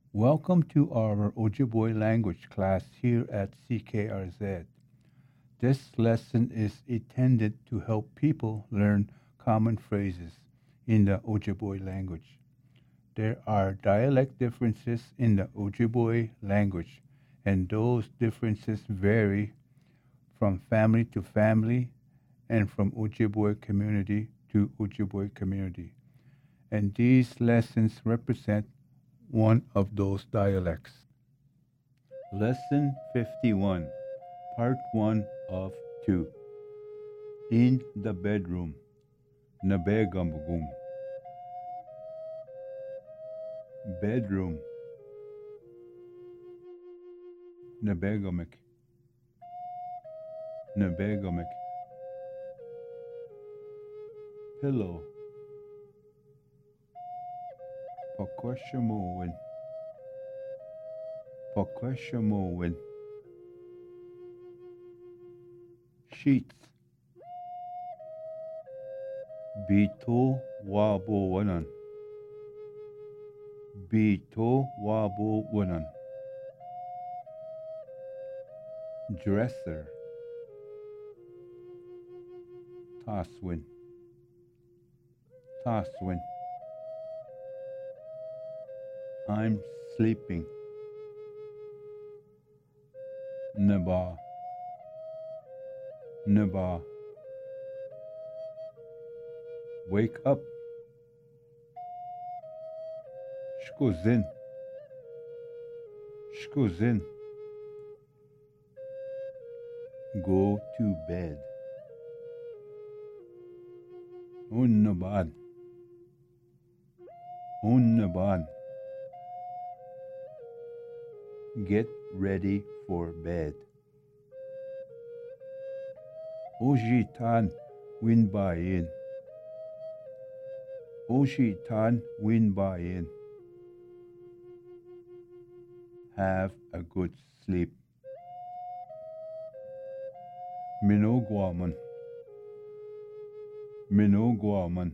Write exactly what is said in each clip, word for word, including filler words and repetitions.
Welcome to our Ojibwe language class here at C K R Z. This lesson is intended to help people learn common phrases in the Ojibwe language. There are dialect differences in the Ojibwe language, and those differences vary from family to family and from Ojibwe community to Ojibwe community. And these lessons represent one of those dialects. Lesson fifty-one, Part one of two. In the bedroom. Nabegambugum. Bedroom. Nabegamek. Nabegamek. Pillow. Pakwashamowen. Pakwashamowen. Sheets. Bito wabo wanan. Bito wabo wanan. Dresser. Toswin. Toswin. I'm sleeping. Naba. Naba. Wake up. Shkozin. Shkozin. Go to bed. Unnaban. Unnaban. Get ready for bed. Ojitan win by in. Ojitan win by in. Have a good sleep. Minogwaman. Minogwaman.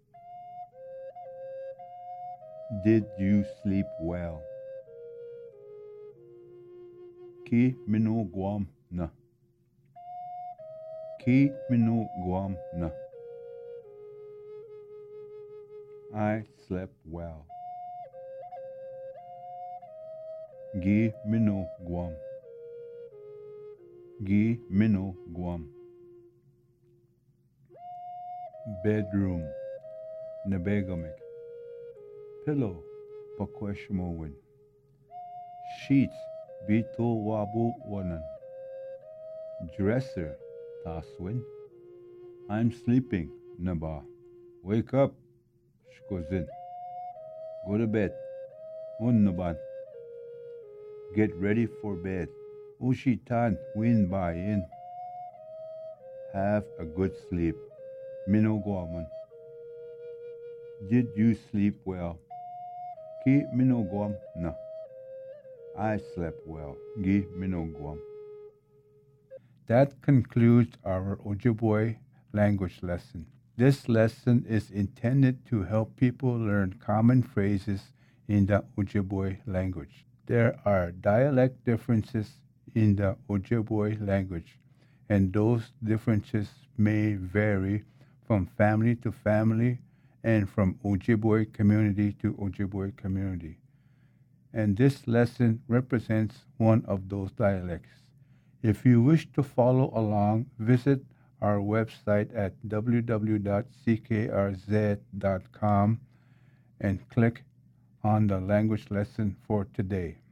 Did you sleep well? Ki minogwam na. Ki minogwam na. I slept well. Gi minogwam. Gi minogwam. Bedroom. Nabegamek. Pillow. Pakweshmowin. Sheets. Bito wabu wanan. Dresser. Taswin. I'm sleeping. Naba. Wake up. Shkozin. Go to bed. Unnaban. Get ready for bed. Ushitan win by in. Have a good sleep. Minogwaman. Did you sleep well? Ki minogwam na. I slept well. Gi minogwam. That concludes our Ojibwe language lesson. This lesson is intended to help people learn common phrases in the Ojibwe language. There are dialect differences in the Ojibwe language, and those differences may vary from family to family and from Ojibwe community to Ojibwe community. And this lesson represents one of those dialects. If you wish to follow along, visit our website at w w w dot c k r z dot com and click on the language lesson for today.